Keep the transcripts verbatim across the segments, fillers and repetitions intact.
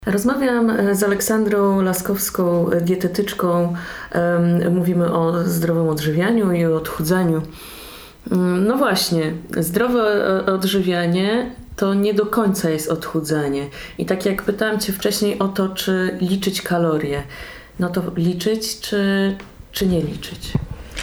Rozmawiam z Aleksandrą Laskowską, dietetyczką. Mówimy o zdrowym odżywianiu i o odchudzaniu. No właśnie, zdrowe odżywianie to nie do końca jest odchudzanie. I tak jak pytałam Cię wcześniej o to, czy liczyć kalorie, no to liczyć czy, czy nie liczyć?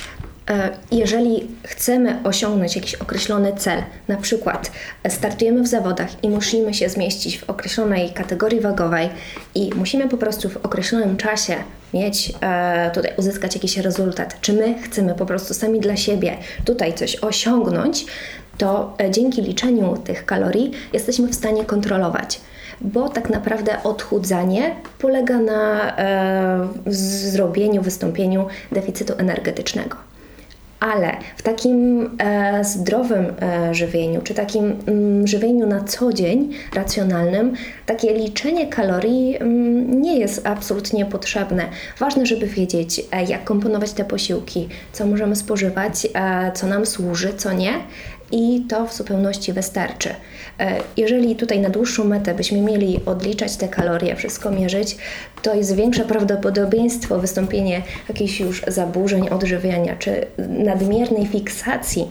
Jeżeli chcemy osiągnąć jakiś określony cel, na przykład startujemy w zawodach i musimy się zmieścić w określonej kategorii wagowej i musimy po prostu w określonym czasie mieć, tutaj uzyskać jakiś rezultat, czy my chcemy po prostu sami dla siebie tutaj coś osiągnąć, to dzięki liczeniu tych kalorii jesteśmy w stanie kontrolować. Bo tak naprawdę odchudzanie polega na e, zrobieniu, wystąpieniu deficytu energetycznego. Ale w takim e, zdrowym e, żywieniu, czy takim mm, żywieniu na co dzień, racjonalnym, takie liczenie kalorii mm, nie jest absolutnie potrzebne. Ważne, żeby wiedzieć, e, jak komponować te posiłki, co możemy spożywać, e, co nam służy, co nie. I to w zupełności wystarczy. Jeżeli tutaj na dłuższą metę byśmy mieli odliczać te kalorie, wszystko mierzyć, to jest większe prawdopodobieństwo wystąpienia jakichś już zaburzeń odżywiania, czy nadmiernej fiksacji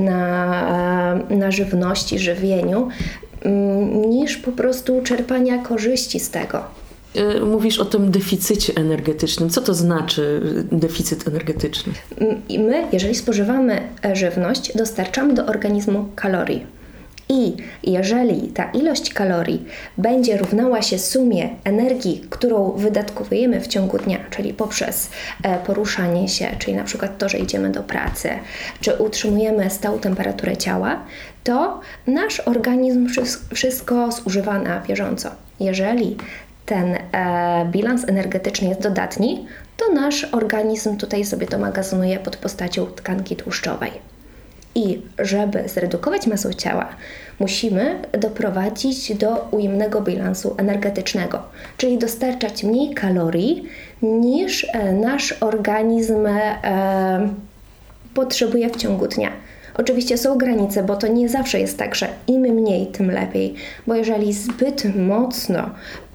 na, na żywności, żywieniu, niż po prostu czerpania korzyści z tego. Mówisz o tym deficycie energetycznym. Co to znaczy deficyt energetyczny? My, jeżeli spożywamy żywność, dostarczamy do organizmu kalorii. I jeżeli ta ilość kalorii będzie równała się sumie energii, którą wydatkujemy w ciągu dnia, czyli poprzez poruszanie się, czyli na przykład to, że idziemy do pracy, czy utrzymujemy stałą temperaturę ciała, to nasz organizm wszystko zużywa na bieżąco. Jeżeli ten e, bilans energetyczny jest dodatni, to nasz organizm tutaj sobie to magazynuje pod postacią tkanki tłuszczowej. I żeby zredukować masę ciała, musimy doprowadzić do ujemnego bilansu energetycznego, czyli dostarczać mniej kalorii niż e, nasz organizm e, potrzebuje w ciągu dnia. Oczywiście są granice, bo to nie zawsze jest tak, że im mniej, tym lepiej, bo jeżeli zbyt mocno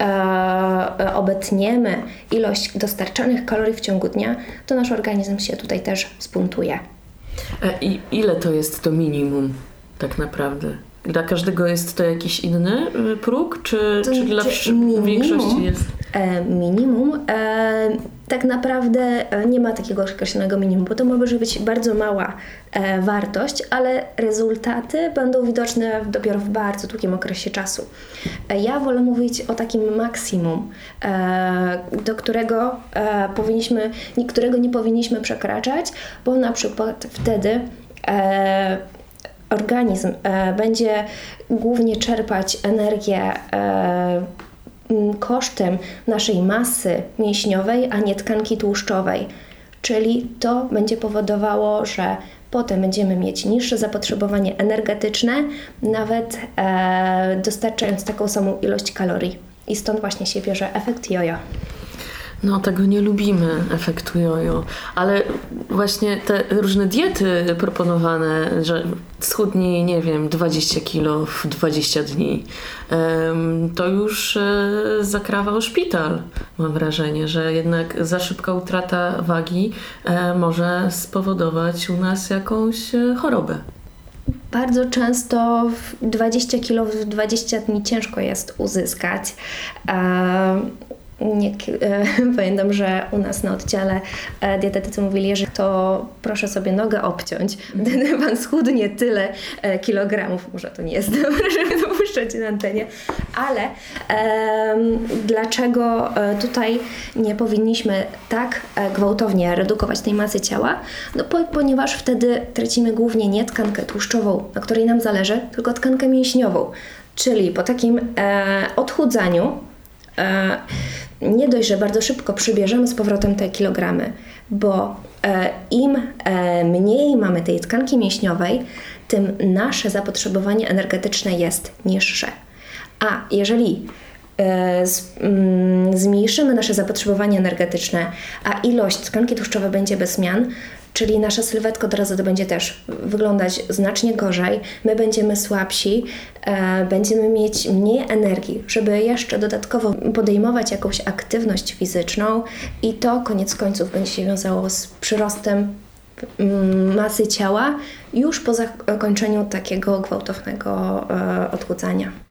e, obetniemy ilość dostarczanych kalorii w ciągu dnia, to nasz organizm się tutaj też zbuntuje. I ile to jest to minimum tak naprawdę? Dla każdego jest to jakiś inny próg, czy, to czy dla znaczy, minimum, większości jest? E, minimum e, tak naprawdę nie ma takiego określonego minimum, bo to może być bardzo mała e, wartość, ale rezultaty będą widoczne dopiero w bardzo długim okresie czasu. E, ja wolę mówić o takim maksimum, e, do którego e, powinniśmy, którego nie powinniśmy przekraczać, bo na przykład wtedy e, organizm e, będzie głównie czerpać energię e, kosztem naszej masy mięśniowej, a nie tkanki tłuszczowej. Czyli to będzie powodowało, że potem będziemy mieć niższe zapotrzebowanie energetyczne, nawet e, dostarczając taką samą ilość kalorii. I stąd właśnie się bierze efekt jojo. No, tego nie lubimy, efektu jojo, ale właśnie te różne diety proponowane, że schudnij, nie wiem, dwadzieścia kilo w dwadzieścia dni, to już zakrawał szpital. Mam wrażenie, że jednak za szybka utrata wagi może spowodować u nas jakąś chorobę. Bardzo często dwadzieścia kilo w dwadzieścia dni ciężko jest uzyskać. Nie, e, pamiętam, że u nas na oddziale e, dietetycy mówili, że to proszę sobie nogę obciąć, wtedy pan schudnie tyle e, kilogramów. Może to nie jest dobre, żeby to puszczać na antenie, ale e, dlaczego e, tutaj nie powinniśmy tak e, gwałtownie redukować tej masy ciała? No po, ponieważ wtedy tracimy głównie nie tkankę tłuszczową, na której nam zależy, tylko tkankę mięśniową. Czyli po takim e, odchudzaniu e, nie dość, że bardzo szybko przybierzemy z powrotem te kilogramy, bo e, im e, mniej mamy tej tkanki mięśniowej, tym nasze zapotrzebowanie energetyczne jest niższe. A jeżeli e, z, mm, zmniejszymy nasze zapotrzebowanie energetyczne, a ilość tkanki tłuszczowej będzie bez zmian, czyli nasza sylwetka od razu to będzie też wyglądać znacznie gorzej, my będziemy słabsi, e, będziemy mieć mniej energii, żeby jeszcze dodatkowo podejmować jakąś aktywność fizyczną i to koniec końców będzie się wiązało z przyrostem mm, masy ciała już po zakończeniu takiego gwałtownego e, odchudzania.